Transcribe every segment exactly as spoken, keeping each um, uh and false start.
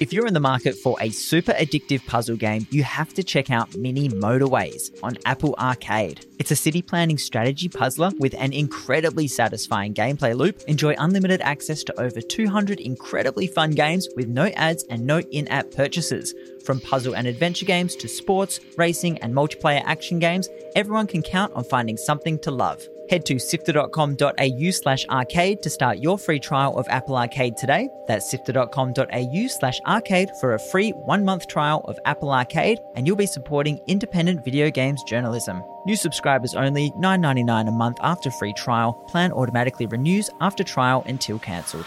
If you're in the market for a super addictive puzzle game, you have to check out Mini Motorways on Apple Arcade. It's a city planning strategy puzzler with an incredibly satisfying gameplay loop. Enjoy unlimited access to over two hundred incredibly fun games with no ads and no in-app purchases. From puzzle and adventure games to sports, racing and multiplayer action games, everyone can count on finding something to love. Head to sifter.com.au slash arcade to start your free trial of Apple Arcade today. That's sifter.com.au slash arcade for a free one-month trial of Apple Arcade, and you'll be supporting independent video games journalism. New subscribers only, nine dollars and ninety-nine cents a month after free trial. Plan automatically renews after trial until cancelled.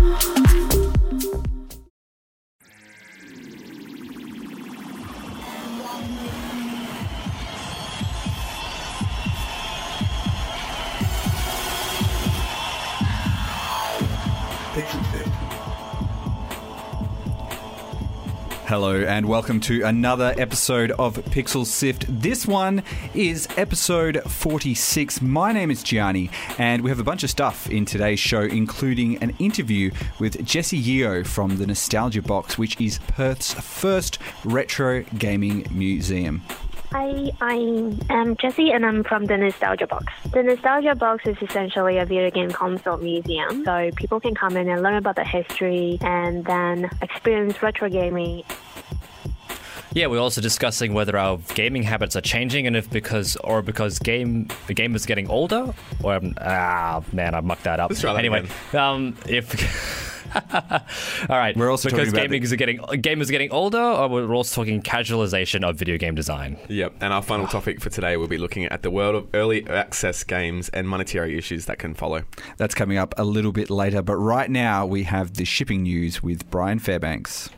Hello and welcome to another episode of Pixel Sift. This one is episode forty-six. My name is Gianni and we have a bunch of stuff in today's show, including an interview with Jesse Yeo from the Nostalgia Box, which is Perth's first retro gaming museum. Hi, I am Jessie and I'm from the Nostalgia Box. The Nostalgia Box is essentially a video game console museum, so people can come in and learn about the history and then experience retro gaming. Yeah, we're also discussing whether our gaming habits are changing and if because or because game the game is getting older or um, ah man, I mucked that up. Let's try that anyway, again. um, if. All right, we're also because talking about gaming the- is getting gamers are getting older, or we're also talking casualization of video game design. Yep, and our final topic for today, we'll be looking at the world of early access games and monetary issues that can follow. That's coming up a little bit later, but right now we have the shipping news with Brian Fairbanks.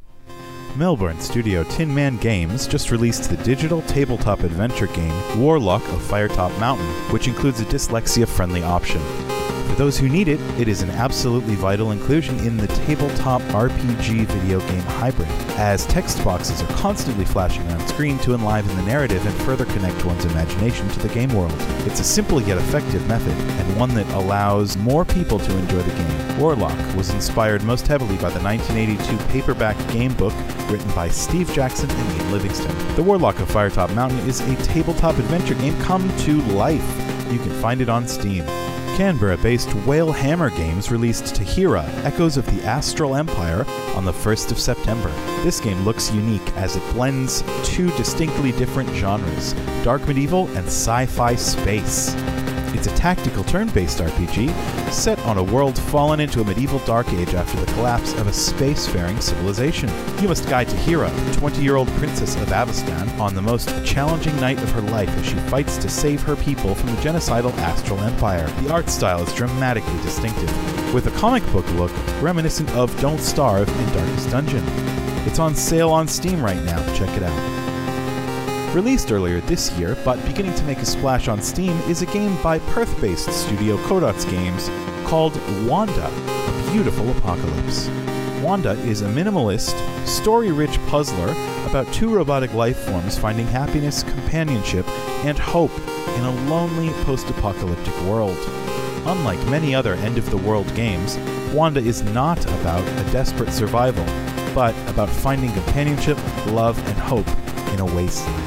Melbourne studio Tin Man Games just released the digital tabletop adventure game Warlock of Firetop Mountain, which includes a dyslexia-friendly option. For those who need it, it is an absolutely vital inclusion in the tabletop R P G video game hybrid, as text boxes are constantly flashing on screen to enliven the narrative and further connect one's imagination to the game world. It's a simple yet effective method, and one that allows more people to enjoy the game. Warlock was inspired most heavily by the nineteen eighty-two paperback game book written by Steve Jackson and Ian Livingston. The Warlock of Firetop Mountain is a tabletop adventure game come to life. You can find it on Steam. Canberra-based Whale Hammer Games released Tahira, Echoes of the Astral Empire, on the first of September. This game looks unique as it blends two distinctly different genres, dark medieval and sci-fi space. It's a tactical turn-based R P G set on a world fallen into a medieval dark age after the collapse of a spacefaring civilization. You must guide Tahira, the twenty-year-old princess of Avestan, on the most challenging night of her life as she fights to save her people from the genocidal Astral Empire. The art style is dramatically distinctive, with a comic book look reminiscent of Don't Starve and Darkest Dungeon. It's on sale on Steam right now. Check it out. Released earlier this year, but beginning to make a splash on Steam, is a game by Perth-based studio Codots Games called Wanda, A Beautiful Apocalypse. Wanda is a minimalist, story-rich puzzler about two robotic life forms finding happiness, companionship, and hope in a lonely post-apocalyptic world. Unlike many other end-of-the-world games, Wanda is not about a desperate survival, but about finding companionship, love, and hope in a wasteland.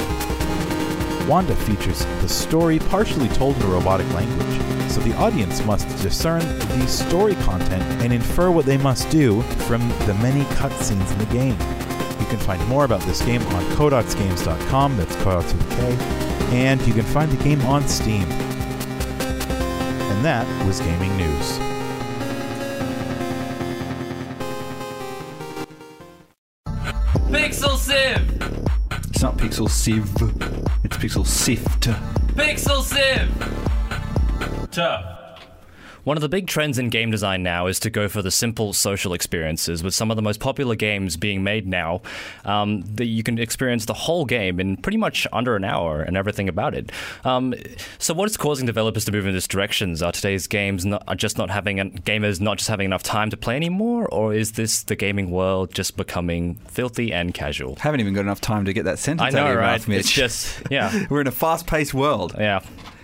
Wanda features the story partially told in a robotic language, so the audience must discern the story content and infer what they must do from the many cutscenes in the game. You can find more about this game on codots games dot com, that's Codots with a K, and you can find the game on Steam. And that was Gaming News. Pixel Sieve! It's not Pixel Sieve, it's Pixel Sift. Pixel Sieve! Tuh. One of the big trends in game design now is to go for the simple social experiences, with some of the most popular games being made now um, that you can experience the whole game in pretty much under an hour and everything about it. Um, so what is causing developers to move in this direction? Are today's games not, are just not having gamers not just having enough time to play anymore, or is this the gaming world just becoming filthy and casual? Haven't even got enough time to get that sentence I know, out of your right? mouth, Mitch. It's just, yeah. We're in a fast-paced world. Yeah.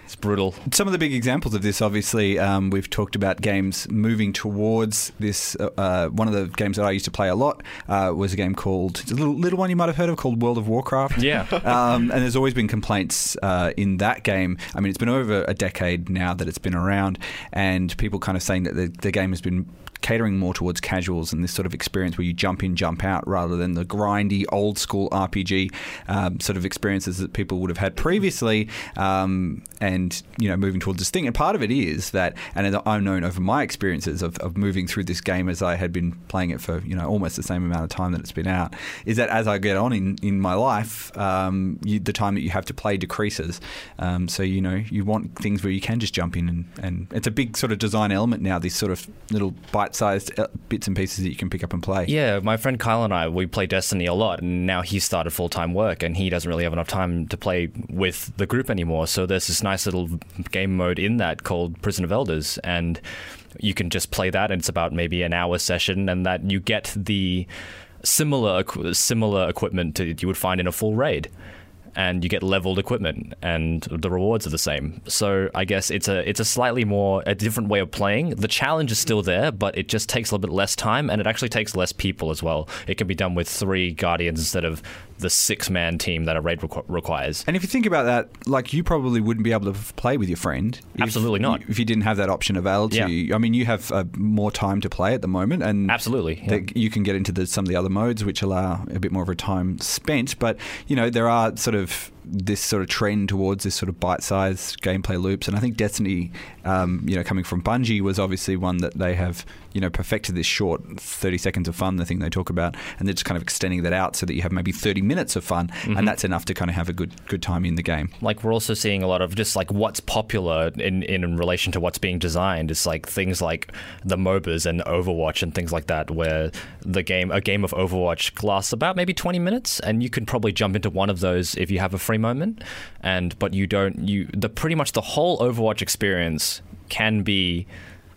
It's brutal. Some of the big examples of this, obviously, um, we've talked about games moving towards this. Uh, one of the games that I used to play a lot uh, was a game called, it's a little, little one you might have heard of, called World of Warcraft. Yeah. um, and there's always been complaints uh, in that game. I mean, it's been over a decade now that it's been around, and people kind of saying that the, the game has been catering more towards casuals and this sort of experience where you jump in, jump out, rather than the grindy, old school R P G um, sort of experiences that people would have had previously. Um, and, you know, moving towards this thing. And part of it is that, and I've known over my experiences of, of moving through this game as I had been playing it for, you know, almost the same amount of time that it's been out, is that as I get on in, in my life, um, you, the time that you have to play decreases. Um, so, you know, you want things where you can just jump in and, and it's a big sort of design element now, these sort of little bite-sized bits and pieces that you can pick up and play. Yeah, my friend Kyle and I, we play Destiny a lot, and now he's started full-time work, and he doesn't really have enough time to play with the group anymore. So there's this nice little game mode in that called Prison of Elders, and you can just play that, and it's about maybe an hour session, and that you get the similar similar equipment to you would find in a full raid. And you get leveled equipment, and the rewards are the same. So I guess it's a it's a slightly more a different way of playing. The challenge is still there, but it just takes a little bit less time, and it actually takes less people as well. It can be done with three Guardians instead of the six-man team that a raid requ- requires. And if you think about that, like, you probably wouldn't be able to play with your friend. If, Absolutely not. If you didn't have that option available to Yeah. you. I mean, you have uh, more time to play at the moment, and Absolutely, yeah. the, you can get into the, some of the other modes which allow a bit more of a time spent. But, you know, there are sort of this sort of trend towards this sort of bite-sized gameplay loops, and I think Destiny, um, you know, coming from Bungie, was obviously one that they have, you know, perfected this short thirty seconds of fun, the thing they talk about, and they're just kind of extending that out so that you have maybe thirty minutes of fun, mm-hmm. and that's enough to kind of have a good good time in the game. Like, we're also seeing a lot of just like what's popular in, in relation to what's being designed. It's like things like the MOBAs and Overwatch and things like that, where the game, a game of Overwatch lasts about maybe twenty minutes, and you can probably jump into one of those if you have a free moment. And but you don't, you the pretty much the whole Overwatch experience can be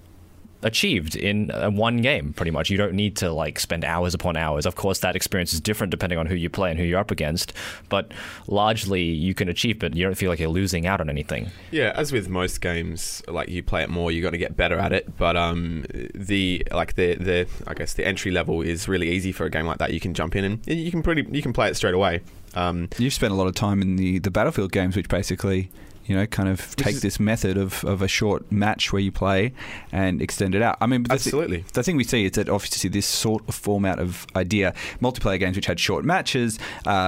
achieved in uh, one game, pretty much. You don't need to like spend hours upon hours. Of course, that experience is different depending on who you play and who you're up against, but largely you can achieve it. You don't feel like you're losing out on anything. Yeah, as with most games, like, you play it more, you got to get better at it. But um, the like the the I guess the entry level is really easy for a game like that. You can jump in and you can pretty you can play it straight away. Um, You've spent a lot of time in the the Battlefield games, which basically, you know, kind of take is, this method of, of a short match where you play and extend it out. I mean, the absolutely. Th- the thing we see is that obviously this sort of format of idea, multiplayer games which had short matches,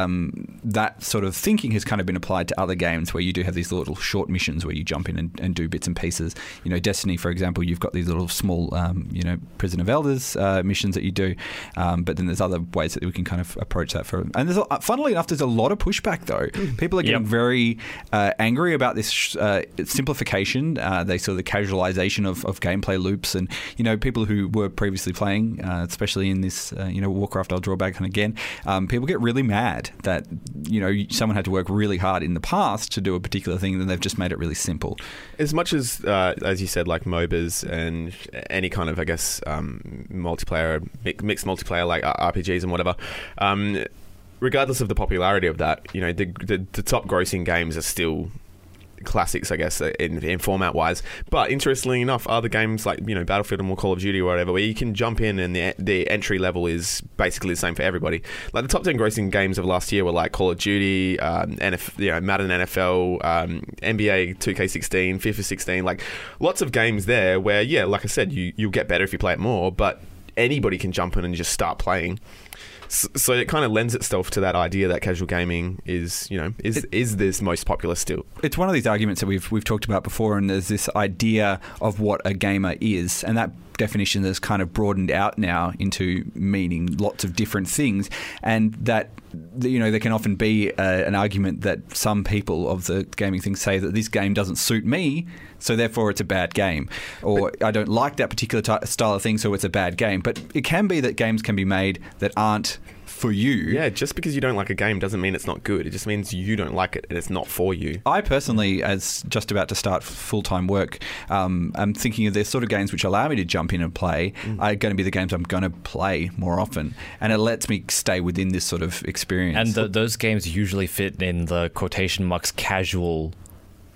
um, that sort of thinking has kind of been applied to other games where you do have these little short missions where you jump in and, and do bits and pieces. You know, Destiny, for example, you've got these little small, um, you know, Prison of Elders uh, missions that you do, um, but then there's other ways that we can kind of approach that. For And there's, a, funnily enough, there's a lot of pushback, though. People are getting yep. very uh, angry about this uh, simplification, uh, they saw the casualization of, of gameplay loops, and, you know, people who were previously playing, uh, especially in this, uh, you know, Warcraft, I'll draw back on again, um, people get really mad that, you know, someone had to work really hard in the past to do a particular thing, and then they've just made it really simple. As much as, uh, as you said, like MOBAs and any kind of, I guess, um, multiplayer, mixed multiplayer like R P Gs and whatever, um, regardless of the popularity of that, you know, the, the, the top grossing games are still classics, I guess, in, in format wise. But interestingly enough, other games like, you know, Battlefield and Call of Duty or whatever, where you can jump in and the the entry level is basically the same for everybody. Like the top ten grossing games of last year were like Call of Duty, um, N F, you know, Madden N F L, um, N B A two K sixteen, FIFA sixteen, like lots of games there where, yeah, like I said, you you'll get better if you play it more, but anybody can jump in and just start playing. So it kind of lends itself to that idea that casual gaming is, you know, is it, is this most popular still. It's one of these arguments that we've we've talked about before, and there's this idea of what a gamer is, and that definition has kind of broadened out now into meaning lots of different things, and that, you know, there can often be a, an argument that some people of the gaming thing say that this game doesn't suit me, so therefore it's a bad game, or but, I don't like that particular ty- style of thing, so it's a bad game. But it can be that games can be made that aren't for you. Yeah, just because you don't like a game doesn't mean it's not good. It just means you don't like it and it's not for you. I personally, as just about to start full-time work, um, I'm thinking of the sort of games which allow me to jump in and play mm. are going to be the games I'm going to play more often, and it lets me stay within this sort of experience. And the, those games usually fit in the quotation marks casual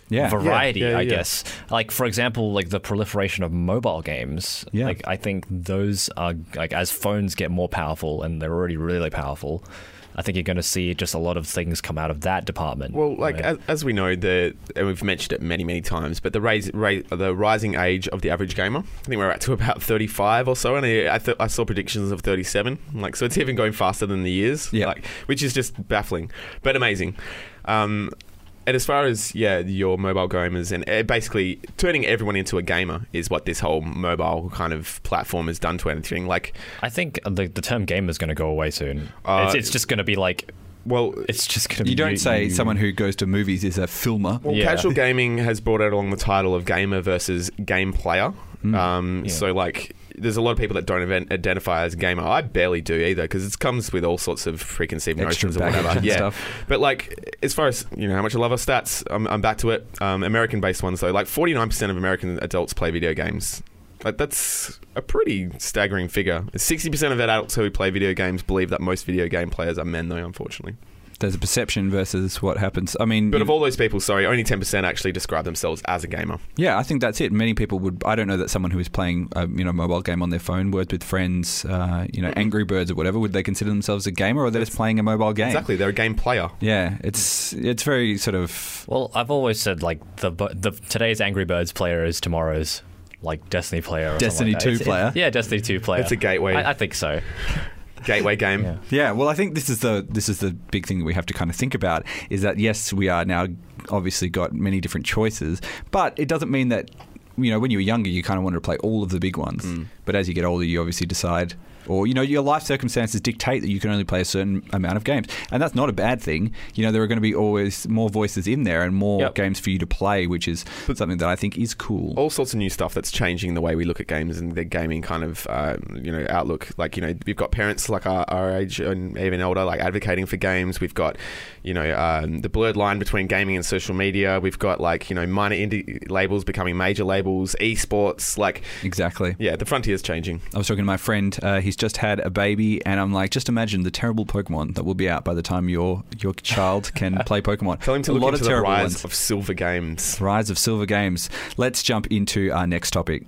Yeah. variety, Yeah, yeah, I yeah. guess. Like, for example, like the proliferation of mobile games. Yeah. Like, I think those are, like, as phones get more powerful, and they're already really powerful, I think you're going to see just a lot of things come out of that department. Well, like Right. as, as we know, the and we've mentioned it many, many times, but the raise, raise, the rising age of the average gamer, I think we're at to about thirty-five or so, and I, I, th- I saw predictions of thirty-seven. Like, so it's even going faster than the years. Yeah. Like, which is just baffling, but amazing. Um, and as far as yeah, your mobile gamers and uh, basically turning everyone into a gamer is what this whole mobile kind of platform has done to anything. Like, I think the, the term gamer is going to go away soon. Uh, it's, it's just going to be like, well, it's just going to be... You don't say you- someone who goes to movies is a filmer. Well, Yeah. casual gaming has brought out along the title of gamer versus game player. Um, Yeah. So, like, there's a lot of people that don't even identify as gamer. I barely do either because it comes with all sorts of preconceived Extra notions or baggage whatever. and Yeah, stuff. but like, as far as you know, how much I love our stats, I'm, I'm back to it. Um, American-based ones though, like forty-nine percent of American adults play video games. Like, that's a pretty staggering figure. sixty percent of adults who play video games believe that most video game players are men, though, unfortunately. There's a perception versus what happens. I mean, But you- of all those people, sorry, only ten percent actually describe themselves as a gamer. yeah, I think that's it. Many people would. I don't know that someone who is playing a you know mobile game on their phone, Words with Friends, uh, you know, Angry Birds or whatever, would they consider themselves a gamer, or they're just playing a mobile game? Exactly, they're a game player. Yeah, it's it's very sort of. Well, I've always said, like, the, the today's Angry Birds player is tomorrow's, like, Destiny player. Or Destiny something like that. two It's- player? it- yeah, Destiny two player. It's a gateway. I, I think so. Gateway game. Yeah. Yeah, well, I think this is the this is the big thing that we have to kind of think about is that yes, we are now obviously got many different choices, but it doesn't mean that you know when you were younger you kind of wanted to play all of the big ones, but as you get older you obviously decide. Or, you know, your life circumstances dictate that you can only play a certain amount of games. And that's not a bad thing. You know, there are going to be always more voices in there and more Yep. games for you to play, which is something that I think is cool. All sorts of new stuff that's changing the way we look at games and the gaming kind of, uh, you know, outlook. Like, you know, we've got parents like our, our age and even older, like advocating for games. We've got, you know, um, the blurred line between gaming and social media. We've got, like, you know, minor indie labels becoming major labels, esports. Like, Exactly. yeah, the frontier's changing. I was talking to my friend. Uh, he's just had a baby, and I'm like, just imagine the terrible Pokemon that will be out by the time your your child can play Pokemon. Tell him to a look lot into of the terrible rise ones. of silver games. Rise of Silver Games. Let's jump into our next topic.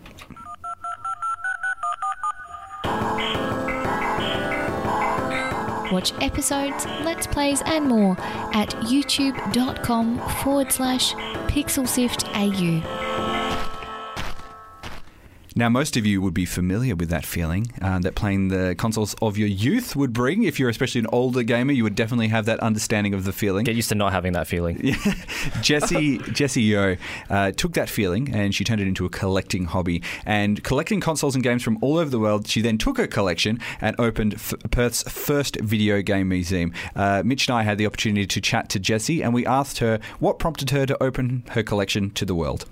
Watch episodes, Let's Plays and more at youtube.com forward slash pixelsiftau. Now, most of you would be familiar with that feeling uh, that playing the consoles of your youth would bring. If you're especially an older gamer, you would definitely have that understanding of the feeling. Get used to not having that feeling. Jessie Jessie Yo uh, took that feeling and she turned it into a collecting hobby. And collecting consoles and games from all over the world, she then took her collection and opened F- Perth's first video game museum. Uh, Mitch and I had the opportunity to chat to Jessie, and we asked her what prompted her to open her collection to the world.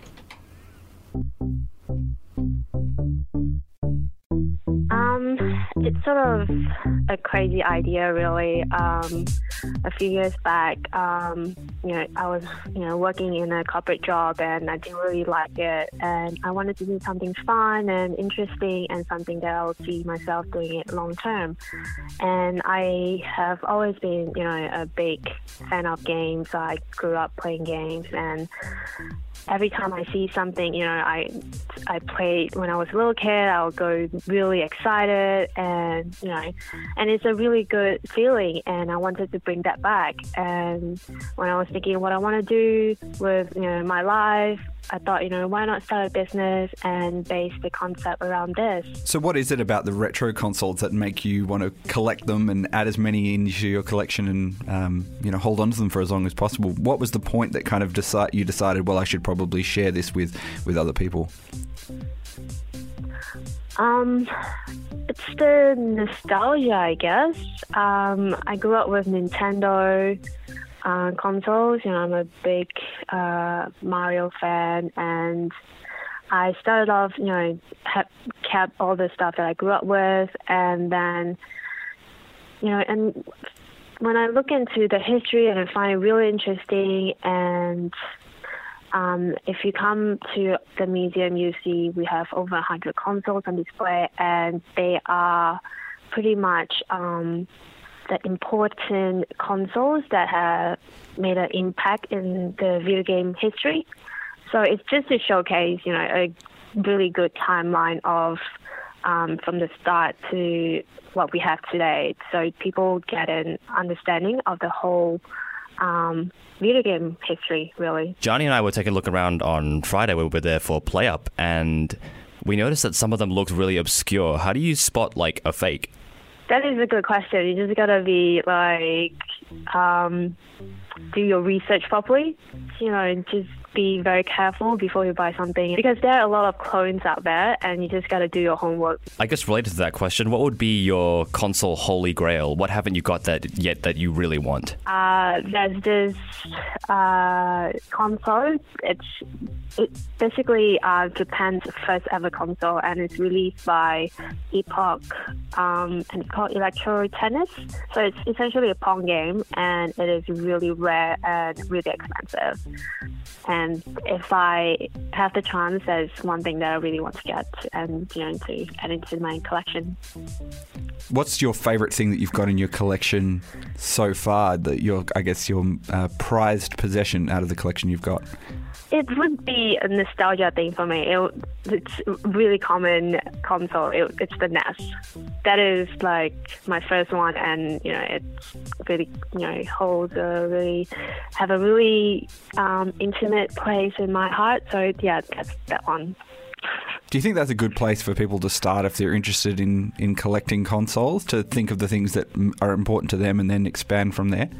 Um, it's sort of a crazy idea, really. Um, a few years back, um, you know, I was, you know, working in a corporate job and I didn't really like it. And I wanted to do something fun and interesting and something that I would see myself doing it long term. And I have always been, you know, a big fan of games. I grew up playing games, and every time I see something, you know, I I played when I was a little kid, I would go really excited, and, you know, and it's a really good feeling, and I wanted to bring that back. And when I was thinking what I want to do with, you know, my life, I thought, you know, why not start a business and base the concept around this? So what is it about the retro consoles that make you want to collect them and add as many into your collection and, um, you know, hold on to them for as long as possible? What was the point that kind of decide you decided, well, I should probably share this with, with other people? Um, it's the nostalgia, I guess. Um, I grew up with Nintendo uh, consoles. You know, I'm a big uh, Mario fan, and I started off, you know, have kept all the stuff that I grew up with, and then, you know, and when I look into the history, and I find it really interesting, and Um, if you come to the museum, you see we have over one hundred consoles on display, and they are pretty much um, the important consoles that have made an impact in the video game history. So it's just to showcase, you know, a really good timeline of um, from the start to what we have today, so people get an understanding of the whole um, video game history, really. Gianni and I were taking a look around on Friday. We were there for Play Up, and we noticed that some of them looked really obscure. How do you spot, like, a fake? That is a good question. You just gotta be, like, um, do your research properly. You know, just be very careful before you buy something, because there are a lot of clones out there, and you just got to do your homework. I guess related to that question, what would be your console holy grail? What haven't you got that yet that you really want? Uh, there's this uh, console. It's it basically uh, Japan's first ever console, and it's released by Epoch, um, and it's called Electro Tennis. So it's essentially a Pong game, and it is really rare and really expensive. And if I have the chance, there's one thing that I really want to get and, you know, to add into my collection. What's your favourite thing that you've got in your collection so far? That your, I guess, your uh, prized possession out of the collection you've got? It would be a nostalgia thing for me. It, it's a really common console. It, it's the N E S. That is like my first one, and you know, it really, you know, holds a really, have a really um, intimate place in my heart. So yeah, that's that one. Do you think that's a good place for people to start if they're interested in, in collecting consoles, to think of the things that are important to them and then expand from there?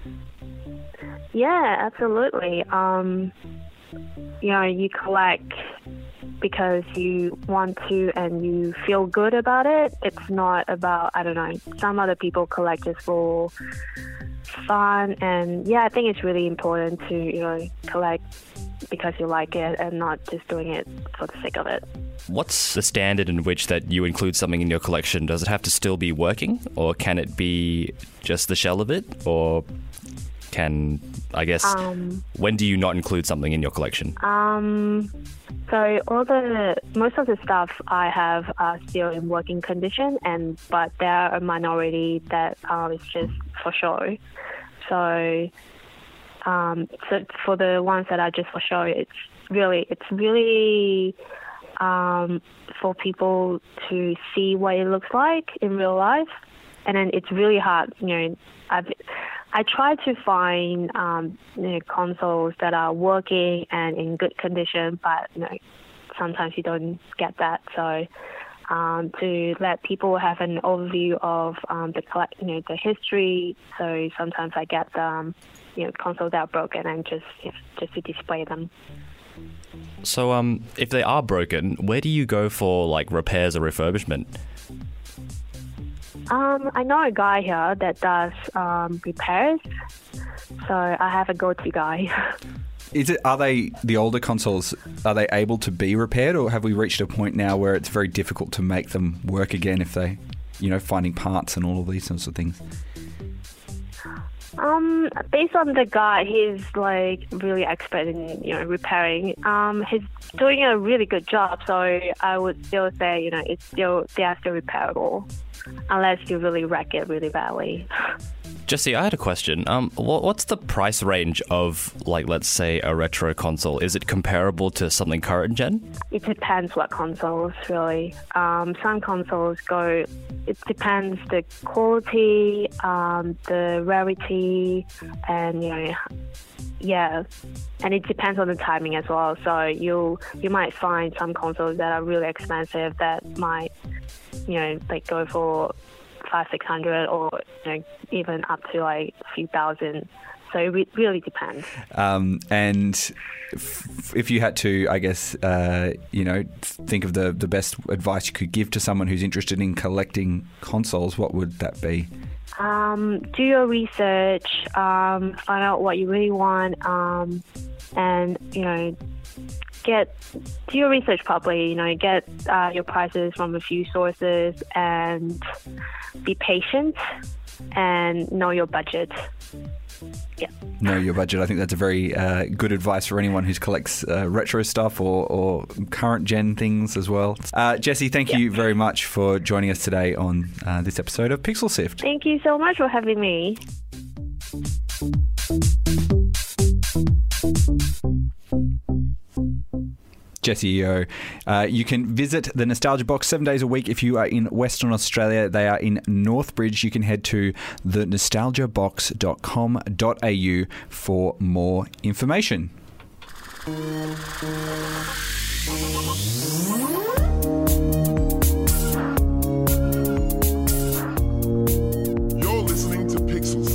Yeah, absolutely. Um, you know, you collect because you want to and you feel good about it. It's not about, I don't know, some other people collect just for fun. And yeah, I think it's really important to, you know, collect because you like it and not just doing it for the sake of it. What's the standard in which that you include something in your collection? Does it have to still be working, or can it be just the shell of it, or can, I guess, um, when do you not include something in your collection? Um, so all the, most of the stuff I have are still in working condition, and but there are a minority that um, is just for show. So, um, so for the ones that are just for show, it's really, it's really um, for people to see what it looks like in real life, and then it's really hard. You know, I've, I try to find um, you know, consoles that are working and in good condition, but you know, sometimes you don't get that. So um, to let people have an overview of um, the collect, you know, the history. So sometimes I get um, you know, consoles that are broken and just just to display them. So um, if they are broken, where do you go for like repairs or refurbishment? Um, I know a guy here that does um, repairs, so I have a go-to guy. Is it? Are they the older consoles? Are they able to be repaired, or have we reached a point now where it's very difficult to make them work again? If they, you know, finding parts and all of these sorts of things. Um, based on the guy, he's like really expert in, you know, repairing. Um, he's doing a really good job, so I would still say, you know, it's still, they are still repairable, unless you really wreck it really badly. Jesse, I had a question. Um, what's the price range of, like, let's say, a retro console? Is it comparable to something current gen? It depends what consoles, really. Um, some consoles go, it depends the quality, um, the rarity, and, you know, yeah, and it depends on the timing as well. So you you might find some consoles that are really expensive that might, you know, like go for five, six hundred, or you know, even up to like a few thousand. So it re- really depends. Um, and f- if you had to, I guess, uh, you know, think of the the best advice you could give to someone who's interested in collecting consoles, what would that be? Um, do your research, um, find out what you really want, um, and, you know, get do your research properly, you know, get uh, your prices from a few sources, and be patient and know your budget. Yeah. Know your budget. I think that's a very uh, good advice for anyone who collects uh, retro stuff or, or current gen things as well. Uh, Jessie, thank Yeah. you very much for joining us today on uh, this episode of Pixel Sift. Thank you so much for having me. Jessie Yeo. Uh, you can visit the Nostalgia Box seven days a week if you are in Western Australia. They are in Northbridge. You can head to the nostalgia box dot com dot a u for more information. You're listening to Pixel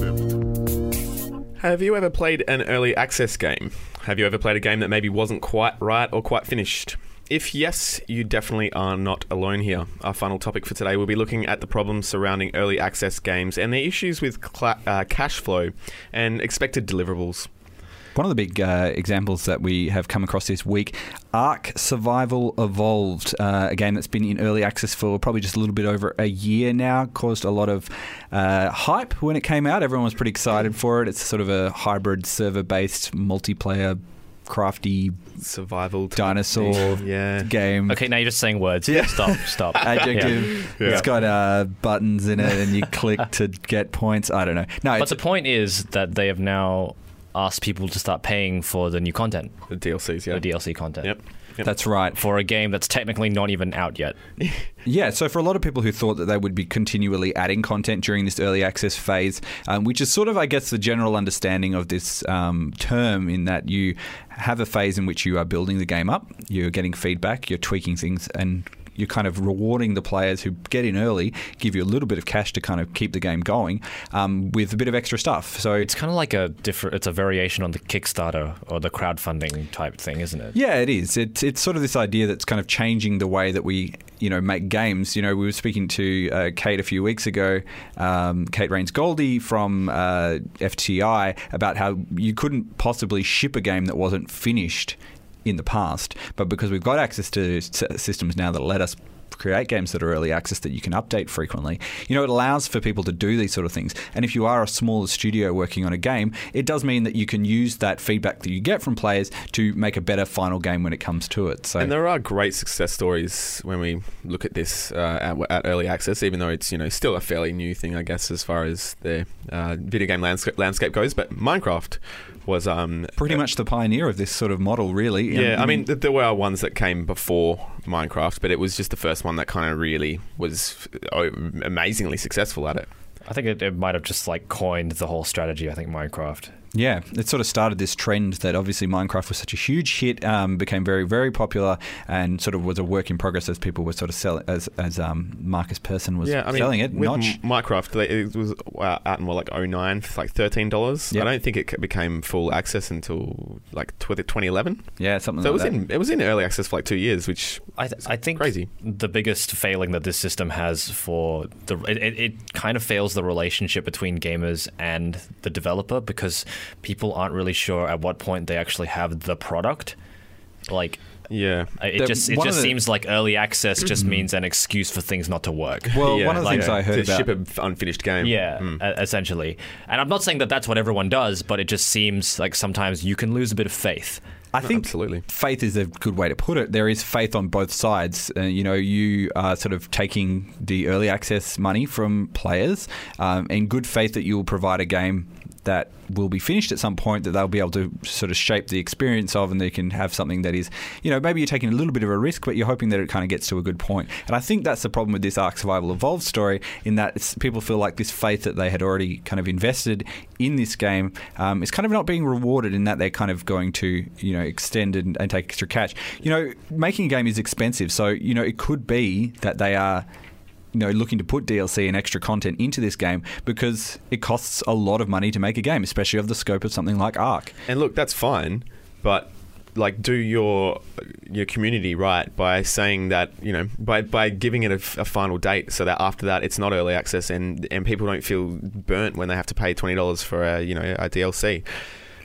Sift. Have you ever played an early access game? Have you ever played a game that maybe wasn't quite right or quite finished? If yes, you definitely are not alone here. Our final topic for today will be looking at the problems surrounding early access games and the issues with cla- uh, cash flow and expected deliverables. One of the big uh, examples that we have come across this week, Ark Survival Evolved, uh, a game that's been in early access for probably just a little bit over a year now, caused a lot of uh, hype when it came out. Everyone was pretty excited for it. It's sort of a hybrid server-based multiplayer crafty survival type dinosaur thing. Yeah. game. Okay, now you're just saying words. Yeah. Stop, stop. Adjective. Yeah. It's got uh, buttons in it and you click to get points. I don't know. No, But it's the point is that they have now asked people to start paying for the new content, The D L Cs, yeah. the D L C content. Yep. Yep. that's right. For a game that's technically not even out yet. Yeah, so for a lot of people who thought that they would be continually adding content during this early access phase, um, which is sort of, I guess, the general understanding of this um, term, in that you have a phase in which you are building the game up, you're getting feedback, you're tweaking things, and you're kind of rewarding the players who get in early, give you a little bit of cash to kind of keep the game going um, with a bit of extra stuff. So It's kind of like a different. It's a variation on the Kickstarter or the crowdfunding type thing, isn't it? yeah, it is. It's it's sort of this idea that's kind of changing the way that we, you know, make games. You know, we were speaking to uh, Kate a few weeks ago, um, Kate Rains-Goldie from uh, F T I, about how you couldn't possibly ship a game that wasn't finished in the past, but because we've got access to s- systems now that let us create games that are early access that you can update frequently, you know, it allows for people to do these sort of things. And if you are a smaller studio working on a game, it does mean that you can use that feedback that you get from players to make a better final game when it comes to it. So And there are great success stories when we look at this uh, at, at early access, even though it's, you know, still a fairly new thing, I guess, as far as the uh, video game landscape, landscape goes. But Minecraft was um, pretty much the pioneer of this sort of model, really. Yeah, I mean, th- there were ones that came before Minecraft, but it was just the first one that kind of really was uh, amazingly successful at it. I think it, it might have just like coined the whole strategy. I think Minecraft. Yeah, it sort of started this trend that obviously Minecraft was such a huge hit, um, became very, very popular, and sort of was a work in progress as people were sort of selling, as as um, Marcus Persson was Yeah, I mean, selling it. with Notch. M- Minecraft, they- it was uh, out in what, like oh nine, for like thirteen dollars. Yep. I don't think it c- became full access until like twenty eleven. Yeah, something So it like was that. in it was in early access for like two years, which I, th- I think crazy. the biggest failing that this system has for the it, it, it kind of fails the relationship between gamers and the developer, because people aren't really sure at what point they actually have the product. Like, yeah. it The- just it one just of the- seems like early access just means an excuse for things not to work. Well, Yeah, one of the like, things I heard to about. ship an unfinished game. Yeah, Mm. e- essentially. And I'm not saying that that's what everyone does, but it just seems like sometimes you can lose a bit of faith. I think Absolutely. faith is a good way to put it. There is faith on both sides. Uh, you know, you are sort of taking the early access money from players um, in good faith that you will provide a game that will be finished at some point, that they'll be able to sort of shape the experience of, and they can have something that is, you know, maybe you're taking a little bit of a risk, but you're hoping that it kind of gets to a good point. And I think that's the problem with this Ark Survival Evolved story, in that it's, people feel like this faith that they had already kind of invested in this game um, is kind of not being rewarded, in that they're kind of going to, you know, extend and, and take extra cash. You know, making a game is expensive, so, you know, it could be that they are, you know, looking to put D L C and extra content into this game because it costs a lot of money to make a game, especially of the scope of something like Ark. And look, that's fine, but like, do your your community right by saying that, you know, by, by giving it a, a final date, so that after that it's not early access, and and people don't feel burnt when they have to pay twenty dollars for a, you know, a D L C.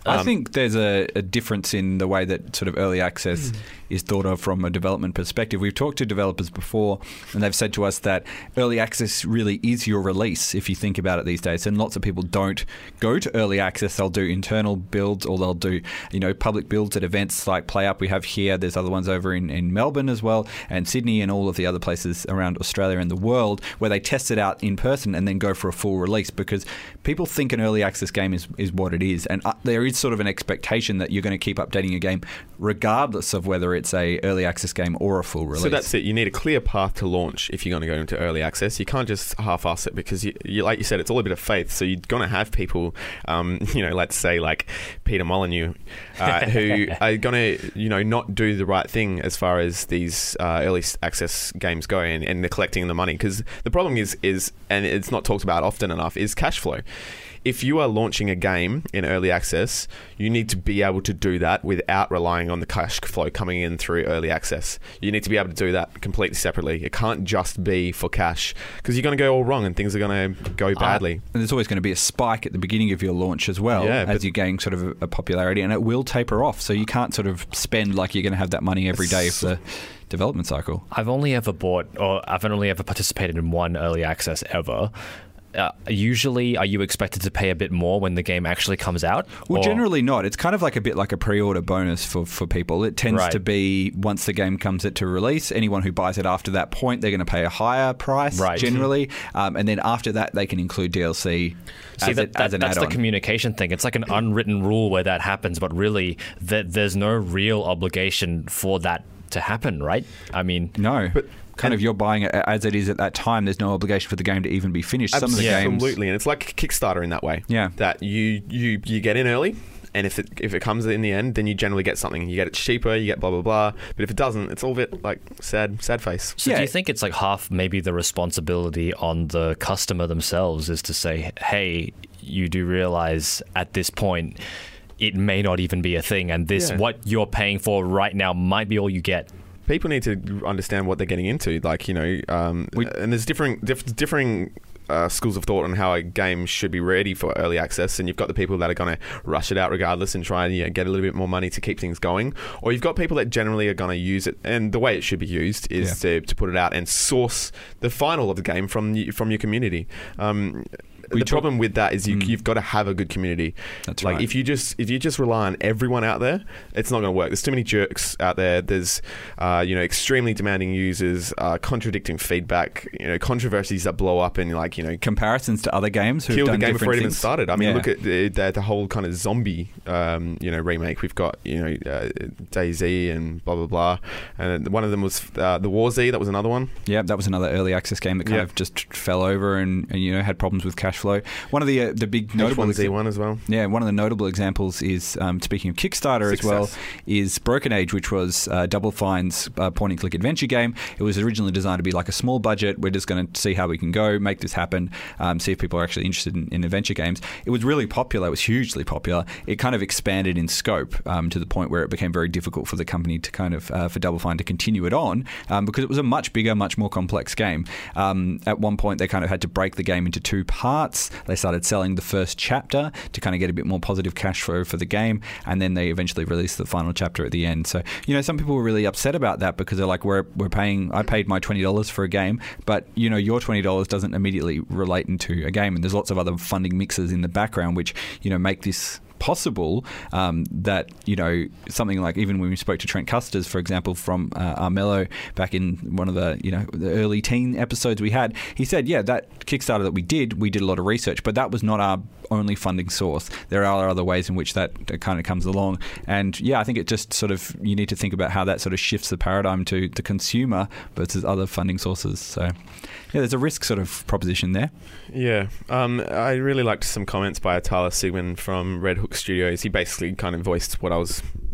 I Um, think there's a, a difference in the way that sort of early access is thought of from a development perspective. We've talked to developers before, and they've said to us that early access really is your release, if you think about it these days. And lots of people don't go to early access. They'll do internal builds, or they'll do, you know, public builds at events like PlayUp we have here. There's other ones over in, in Melbourne as well, and Sydney, and all of the other places around Australia and the world, where they test it out in person and then go for a full release, because people think an early access game is, is what it is. And uh, there is sort of an expectation that you're going to keep updating your game regardless of whether it's a early access game or a full release. So that's it. You need a clear path to launch if you're going to go into early access. You can't just half-ass it, because, you, you, like you said, it's all a bit of faith. So you're going to have people, um, you know, let's say like Peter Molyneux, uh, who are going to, you know, not do the right thing as far as these uh, early access games go, and, and they're collecting the money. Because the problem is, is, and it's not talked about often enough, is cash flow. If you are launching a game in early access, you need to be able to do that without relying on the cash flow coming in through early access. You need to be able to do that completely separately. It can't just be for cash, because you're going to go all wrong and things are going to go badly. Uh, and there's always going to be a spike at the beginning of your launch as well, Yeah, as you gain sort of a, a popularity, and it will taper off. So you can't sort of spend like you're going to have that money every day for the development cycle. I've only ever bought, or I've only ever participated in one early access ever. Uh, usually, are you expected to pay a bit more when the game actually comes out? Well, or? generally not. It's kind of like a bit like a pre-order bonus for, for people. It tends Right. to be once the game comes it to release, anyone who buys it after that point, they're going to pay a higher price Right. generally. Um, and then after that, they can include D L C See, as, that, a, that, as an that's add-on. the communication thing. It's like an unwritten rule where that happens, but really, th- there's no real obligation for that to happen, right? I mean, No. But- kind and- of you're buying it as it is at that time. There's no obligation for the game to even be finished. Some of the games... Absolutely, and it's like Kickstarter in that way. Yeah. That you, you, you get in early, and if it if it comes in the end, then you generally get something. You get it cheaper, you get blah, blah, blah. But if it doesn't, it's all a bit like sad, sad face. so Yeah. do you think it's like half maybe the responsibility on the customer themselves is to say, hey, you do realize at this point it may not even be a thing, and this, Yeah. what you're paying for right now, might be all you get. People need to understand what they're getting into. Like, you know, um, We- and there's different, diff- differing uh, schools of thought on how a game should be ready for early access. And you've got the people that are going to rush it out regardless and try and, you know, get a little bit more money to keep things going. Or you've got people that generally are going to use it, and the way it should be used is to, to put it out and source the final of the game from y- from your community. Um, We the talk- problem with that is you, Mm. you've got to have a good community. That's like right. if you just if you just rely on everyone out there, it's not going to work. There's too many jerks out there. There's uh, you know extremely demanding users, uh, contradicting feedback, you know controversies that blow up and like you know Comparisons to other games who've kill the done game different before it even things. started. I mean, Yeah. look at the, the, the whole kind of zombie um, you know remake. We've got you know uh, DayZ and blah blah blah, and one of them was uh, the War Z. That was another one. Yeah, that was another early access game that kind Yeah. of just fell over and, and you know had problems with cash flow. One of the uh, the big H notable one Z one as well. Yeah, one of the notable examples is, um, speaking of Kickstarter as well, Success. is Broken Age, which was uh, Double Fine's uh, point-and-click adventure game. It was originally designed to be like a small budget. We're just going to see how we can go, make this happen, um, see if people are actually interested in, in adventure games. It was really popular. It was hugely popular. It kind of expanded in scope um, to the point where it became very difficult for the company to kind of, uh, for Double Fine to continue it on um, because it was a much bigger, much more complex game. Um, at one point, they kind of had to break the game into two parts. They started selling the first chapter to kind of get a bit more positive cash flow for the game, and then they eventually released the final chapter at the end. So, you know, some people were really upset about that because they're like, we're we're paying, I paid my twenty dollars for a game, but, you know, your twenty dollars doesn't immediately relate into a game, and there's lots of other funding mixes in the background which, you know, make this possible, um, that, you know, something like, even when we spoke to Trent Custers, for example, from uh, Armello back in one of the, you know, the early teen episodes we had, he said, yeah, that Kickstarter that we did, we did a lot of research, but that was not our only funding source. There are other ways in which that, that kind of comes along. And yeah, I think it just sort of, you need to think about how that sort of shifts the paradigm to the consumer versus other funding sources. So yeah, there's a risk sort of proposition there. Yeah, um, I really liked some comments by Tyler Sigmund from Red Hook Studios. He basically kind of voiced what I was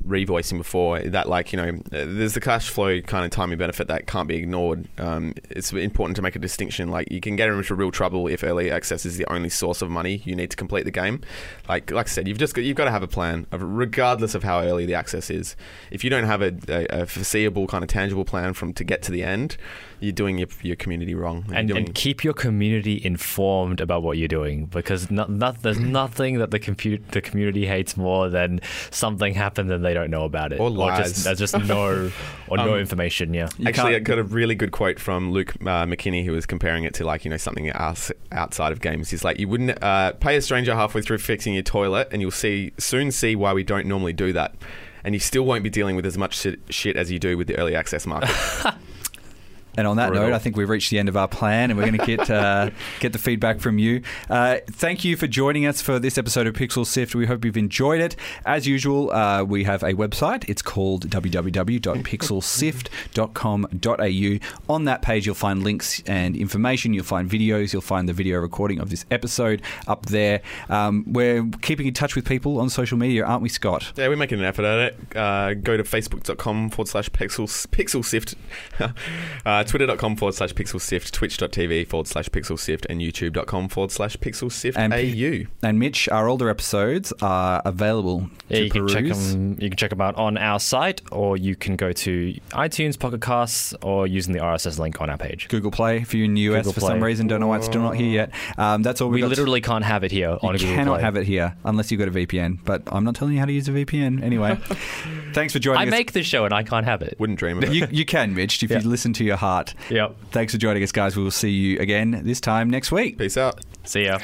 revoicing before, that like, you know, there's the cash flow kind of timing benefit that can't be ignored. Um, it's important to make a distinction. Like, you can get into real trouble if early access is the only source of money you need to complete the game. Like like I said, you've just got, you've got to have a plan, of, regardless of how early the access is. If you don't have a, a, a foreseeable kind of tangible plan from to get to the end, you're doing your, your community wrong. And, doing, and keep your community informed about what you're doing, because not, not, there's nothing that the compu- the community hates more than something happened and they don't know about it. Or lies. Or just, there's just no, or no Um, information, yeah. You Actually, I can't- got a really good quote from Luke uh, McKinney, who was comparing it to, like, you know, something else outside of games. He's like, you wouldn't uh, pay a stranger halfway through fixing your toilet, and you'll see soon see why we don't normally do that. And you still won't be dealing with as much shit, shit as you do with the early access market. And on that Brutal. note, I think we've reached the end of our plan, and we're going to get uh, get the feedback from you. Uh, thank you for joining us for this episode of Pixel Sift. We hope you've enjoyed it. As usual, uh, we have a website. It's called w w w dot pixel sift dot com dot a u. On that page, you'll find links and information. You'll find videos. You'll find the video recording of this episode up there. Um, we're keeping in touch with people on social media, aren't we, Scott? Yeah, we're making an effort at it. Uh, go to facebook.com forward slash pixel, pixel sift. uh, Twitter.com forward slash pixel sift, twitch.tv forward slash pixel sift, and youtube.com forward slash pixel sift And- A U. And Mitch, our older episodes are available Yeah, to you can check peruse. them. You can check them out on our site, or you can go to iTunes, Pocket Casts, or using the R S S link on our page. Google Play, if you're in the U S Google for some Play. reason, don't know why it's still not here yet. Um, that's all we, We got. literally can't have it here on You Google cannot Play. have it here unless you've got a V P N. But I'm not telling you how to use a V P N anyway. Thanks for joining I us. make this show and I can't have it. Wouldn't dream of it. you, you can, Mitch, if Yeah. you listen to your heart. Yep. Thanks for joining us, guys. We will see you again this time next week. Peace out. See ya.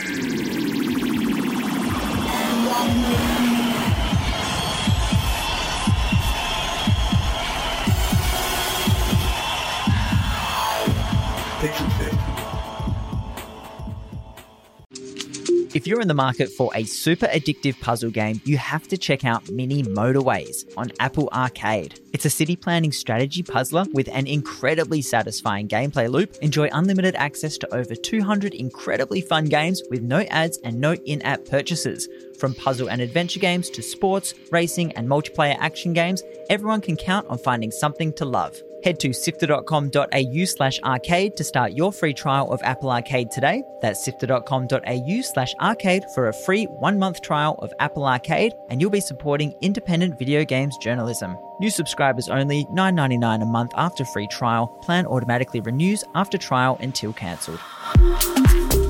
Pixel Sift. If you're in the market for a super addictive puzzle game, you have to check out Mini Motorways on Apple Arcade. It's a city planning strategy puzzler with an incredibly satisfying gameplay loop. Enjoy unlimited access to over two hundred incredibly fun games with no ads and no in-app purchases. From puzzle and adventure games to sports, racing, and multiplayer action games, everyone can count on finding something to love. Head to sifter.com.au slash arcade to start your free trial of Apple Arcade today. That's sifter.com.au slash arcade for a free one-month trial of Apple Arcade, and you'll be supporting independent video games journalism. New subscribers only, nine dollars and ninety-nine cents a month after free trial. Plan automatically renews after trial until cancelled.